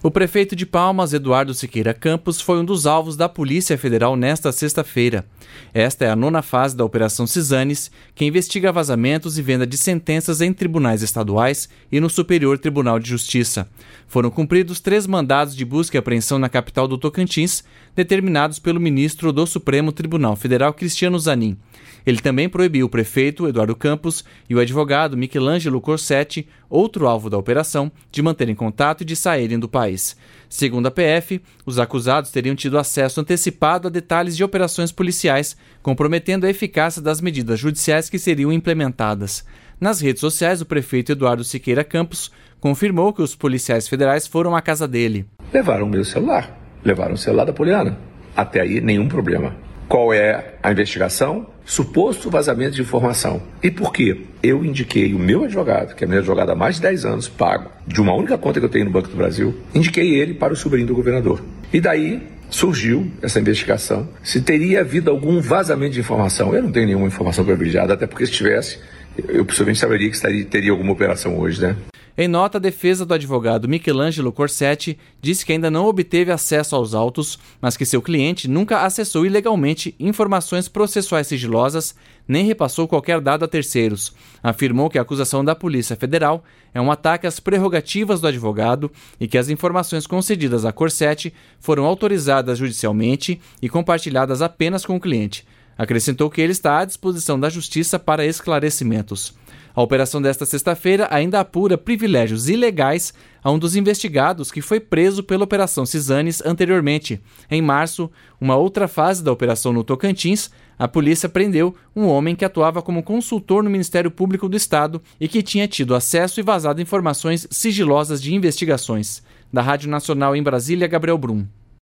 O prefeito de Palmas, Eduardo Siqueira Campos, foi um dos alvos da Polícia Federal nesta sexta-feira. Esta é a 9ª fase da Operação Cisanes, que investiga vazamentos e venda de sentenças em tribunais estaduais e no Superior Tribunal de Justiça. Foram cumpridos 3 mandados de busca e apreensão na capital do Tocantins, determinados pelo ministro do Supremo Tribunal Federal, Cristiano Zanin. Ele também proibiu o prefeito, Eduardo Campos, e o advogado Michelangelo Corsetti, outro alvo da operação, de manterem contato e de saírem do país. Segundo a PF, os acusados teriam tido acesso antecipado a detalhes de operações policiais, comprometendo a eficácia das medidas judiciais que seriam implementadas. Nas redes sociais, o prefeito Eduardo Siqueira Campos confirmou que os policiais federais foram à casa dele. Levaram o meu celular, levaram o celular da Poliana. Até aí, nenhum problema. Qual é a investigação? Suposto vazamento de informação. E por quê? Eu indiquei o meu advogado, que é meu advogado há mais de 10 anos, pago, de uma única conta que eu tenho no Banco do Brasil, indiquei ele para o sobrinho do governador. E daí surgiu essa investigação. Se teria havido algum vazamento de informação, eu não tenho nenhuma informação privilegiada, até porque se tivesse, eu possivelmente saberia que teria alguma operação hoje, né? Em nota, a defesa do advogado Michelangelo Corsetti disse que ainda não obteve acesso aos autos, mas que seu cliente nunca acessou ilegalmente informações processuais sigilosas nem repassou qualquer dado a terceiros. Afirmou que a acusação da Polícia Federal é um ataque às prerrogativas do advogado e que as informações concedidas a Corsetti foram autorizadas judicialmente e compartilhadas apenas com o cliente. Acrescentou que ele está à disposição da Justiça para esclarecimentos. A operação desta sexta-feira ainda apura privilégios ilegais a um dos investigados que foi preso pela Operação Cisanes anteriormente. Em março, uma outra fase da operação no Tocantins, a polícia prendeu um homem que atuava como consultor no Ministério Público do Estado e que tinha tido acesso e vazado informações sigilosas de investigações. Da Rádio Nacional em Brasília, Gabriel Brum.